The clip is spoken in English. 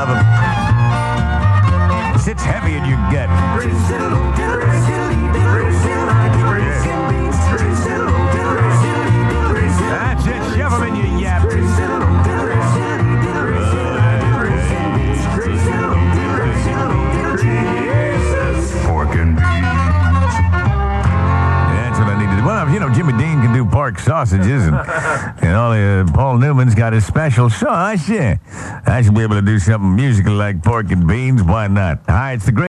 them. Sits heavy in your gut. That's it. Shove them in your yap. Pork and beans. That's what I need to do. Well, you know, Jimmy Dean can do pork sausages, and all Paul Newman's got his special sauce. Yeah, I should be able to do something musical like pork and beans. Why not? Hi, it's the great.